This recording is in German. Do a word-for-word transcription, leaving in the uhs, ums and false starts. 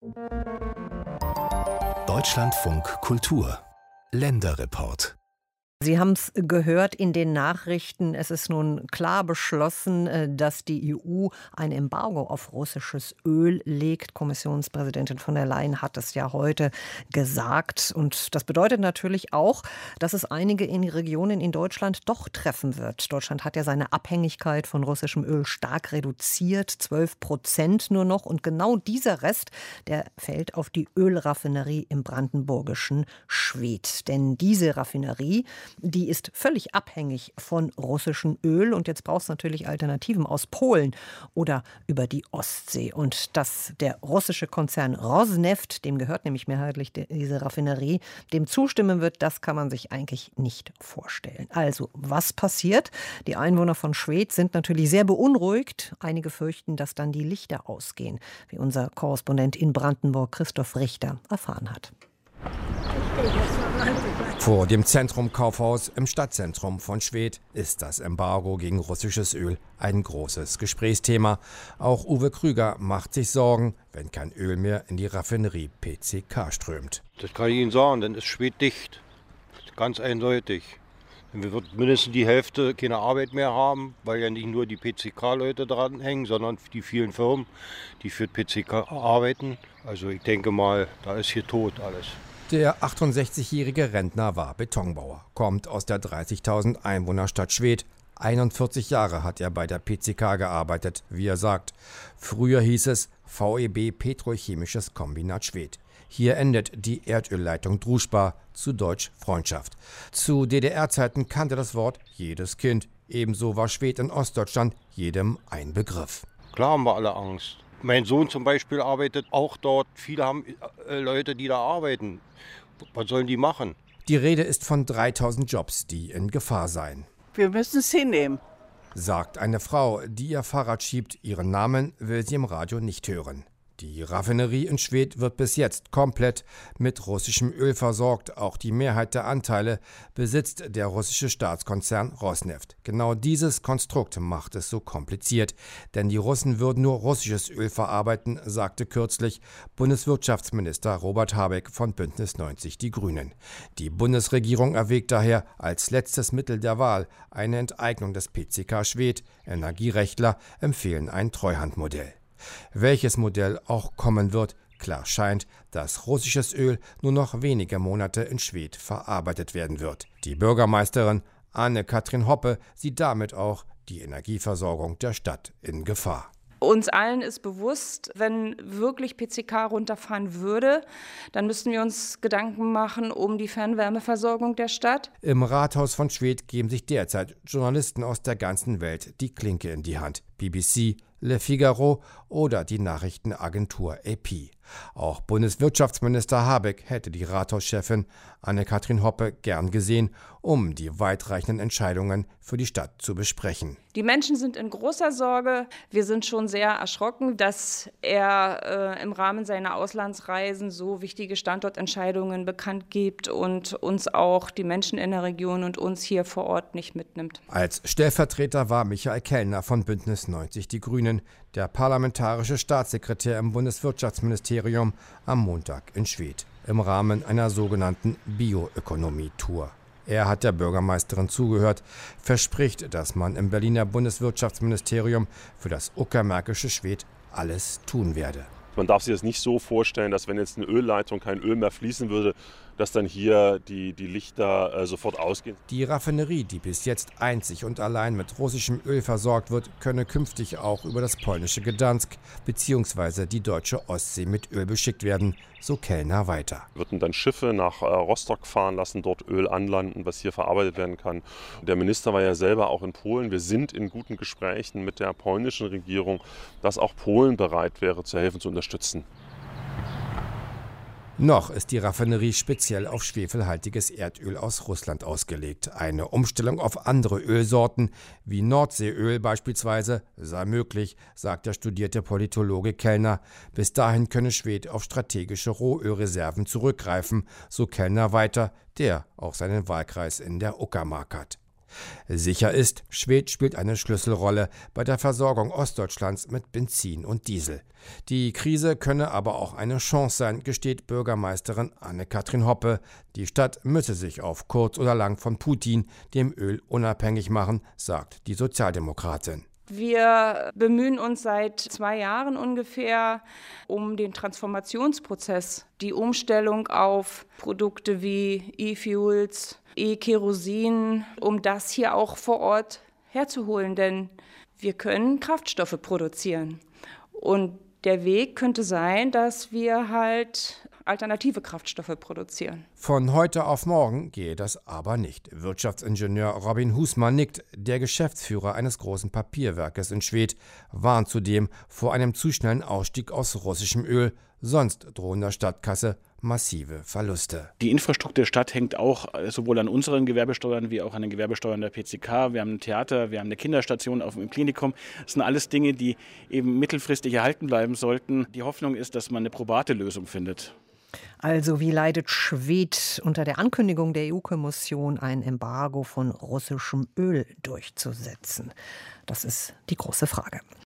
Deutschlandfunk Kultur Länderreport. Sie haben es gehört in den Nachrichten. Es ist nun klar beschlossen, dass die E U ein Embargo auf russisches Öl legt. Kommissionspräsidentin von der Leyen hat es ja heute gesagt. Und das bedeutet natürlich auch, dass es einige in Regionen in Deutschland doch treffen wird. Deutschland hat ja seine Abhängigkeit von russischem Öl stark reduziert, zwölf Prozent nur noch. Und genau dieser Rest, der fällt auf die Ölraffinerie im brandenburgischen Schwedt. Denn diese Raffinerie, die ist völlig abhängig von russischem Öl. Und jetzt braucht es natürlich Alternativen aus Polen oder über die Ostsee. Und dass der russische Konzern Rosneft, dem gehört nämlich mehrheitlich diese Raffinerie, dem zustimmen wird, das kann man sich eigentlich nicht vorstellen. Also, was passiert? Die Einwohner von Schwedt sind natürlich sehr beunruhigt. Einige fürchten, dass dann die Lichter ausgehen, wie unser Korrespondent in Brandenburg, Christoph Richter, erfahren hat. Vor dem Zentrum Kaufhaus im Stadtzentrum von Schwedt ist das Embargo gegen russisches Öl ein großes Gesprächsthema. Auch Uwe Krüger macht sich Sorgen, wenn kein Öl mehr in die Raffinerie P C K strömt. Das kann ich Ihnen sagen, dann ist Schwedt dicht. Ganz eindeutig. Wir wird mindestens die Hälfte keine Arbeit mehr haben, weil ja nicht nur die P C K-Leute dran hängen, sondern die vielen Firmen, die für P C K arbeiten. Also ich denke mal, da ist hier tot alles. Der achtundsechzigjährige Rentner war Betonbauer, kommt aus der dreißigtausend Einwohnerstadt Schwedt. einundvierzig Jahre hat er bei der P C K gearbeitet, wie er sagt. Früher hieß es V E B Petrochemisches Kombinat Schwedt. Hier endet die Erdölleitung Druschba, zu Deutsch Freundschaft. Zu D D R-Zeiten kannte das Wort jedes Kind. Ebenso war Schwedt in Ostdeutschland jedem ein Begriff. Klar haben wir alle Angst. Mein Sohn zum Beispiel arbeitet auch dort. Viele haben äh, Leute, die da arbeiten. Was sollen die machen? Die Rede ist von dreitausend Jobs, die in Gefahr seien. Wir müssen es hinnehmen, sagt eine Frau, die ihr Fahrrad schiebt. Ihren Namen will sie im Radio nicht hören. Die Raffinerie in Schwedt wird bis jetzt komplett mit russischem Öl versorgt. Auch die Mehrheit der Anteile besitzt der russische Staatskonzern Rosneft. Genau dieses Konstrukt macht es so kompliziert. Denn die Russen würden nur russisches Öl verarbeiten, sagte kürzlich Bundeswirtschaftsminister Robert Habeck von Bündnis neunzig Die Grünen. Die Bundesregierung erwägt daher als letztes Mittel der Wahl eine Enteignung des P C K Schwedt. Energierechtler empfehlen ein Treuhandmodell. Welches Modell auch kommen wird, klar scheint, dass russisches Öl nur noch wenige Monate in Schwedt verarbeitet werden wird. Die Bürgermeisterin Anne-Kathrin Hoppe sieht damit auch die Energieversorgung der Stadt in Gefahr. Uns allen ist bewusst, wenn wirklich P C K runterfahren würde, dann müssten wir uns Gedanken machen um die Fernwärmeversorgung der Stadt. Im Rathaus von Schwedt geben sich derzeit Journalisten aus der ganzen Welt die Klinke in die Hand. B B C, Le Figaro oder die Nachrichtenagentur A P. Auch Bundeswirtschaftsminister Habeck hätte die Rathauschefin Anne-Kathrin Hoppe gern gesehen, um die weitreichenden Entscheidungen für die Stadt zu besprechen. Die Menschen sind in großer Sorge. Wir sind schon sehr erschrocken, dass er äh, im Rahmen seiner Auslandsreisen so wichtige Standortentscheidungen bekannt gibt und uns auch die Menschen in der Region und uns hier vor Ort nicht mitnimmt. Als Stellvertreter war Michael Kellner von Bündnis neunzig Die Grünen, der parlamentarische Staatssekretär im Bundeswirtschaftsministerium, am Montag in Schwedt im Rahmen einer sogenannten Bioökonomie-Tour. Er hat der Bürgermeisterin zugehört, verspricht, dass man im Berliner Bundeswirtschaftsministerium für das uckermärkische Schwedt alles tun werde. Man darf sich das nicht so vorstellen, dass wenn jetzt eine Ölleitung kein Öl mehr fließen würde, dass dann hier die, die Lichter äh, sofort ausgehen. Die Raffinerie, die bis jetzt einzig und allein mit russischem Öl versorgt wird, könne künftig auch über das polnische Gdansk bzw. die deutsche Ostsee mit Öl beschickt werden, so Kellner weiter. Wir würden dann Schiffe nach äh, Rostock fahren lassen, dort Öl anlanden, was hier verarbeitet werden kann. Der Minister war ja selber auch in Polen. Wir sind in guten Gesprächen mit der polnischen Regierung, dass auch Polen bereit wäre, zu helfen, zu unterstützen. Noch ist die Raffinerie speziell auf schwefelhaltiges Erdöl aus Russland ausgelegt. Eine Umstellung auf andere Ölsorten, wie Nordseeöl beispielsweise, sei möglich, sagt der studierte Politologe Kellner. Bis dahin könne Schwedt auf strategische Rohölreserven zurückgreifen, so Kellner weiter, der auch seinen Wahlkreis in der Uckermark hat. Sicher ist, Schwedt spielt eine Schlüsselrolle bei der Versorgung Ostdeutschlands mit Benzin und Diesel. Die Krise könne aber auch eine Chance sein, gesteht Bürgermeisterin Anne-Kathrin Hoppe. Die Stadt müsse sich auf kurz oder lang von Putin, dem Öl, unabhängig machen, sagt die Sozialdemokratin. Wir bemühen uns seit zwei Jahren ungefähr um den Transformationsprozess, die Umstellung auf Produkte wie E-Fuels, E-Kerosin, um das hier auch vor Ort herzuholen. Denn wir können Kraftstoffe produzieren. Und der Weg könnte sein, dass wir halt alternative Kraftstoffe produzieren. Von heute auf morgen gehe das aber nicht. Wirtschaftsingenieur Robin Husmann nickt. Der Geschäftsführer eines großen Papierwerkes in Schwedt warnt zudem vor einem zu schnellen Ausstieg aus russischem Öl. Sonst drohen der Stadtkasse massive Verluste. Die Infrastruktur der Stadt hängt auch sowohl an unseren Gewerbesteuern wie auch an den Gewerbesteuern der P C K. Wir haben ein Theater, wir haben eine Kinderstation auf dem Klinikum. Das sind alles Dinge, die eben mittelfristig erhalten bleiben sollten. Die Hoffnung ist, dass man eine probate Lösung findet. Also wie leidet Schwedt unter der Ankündigung der E U-Kommission, ein Embargo von russischem Öl durchzusetzen? Das ist die große Frage.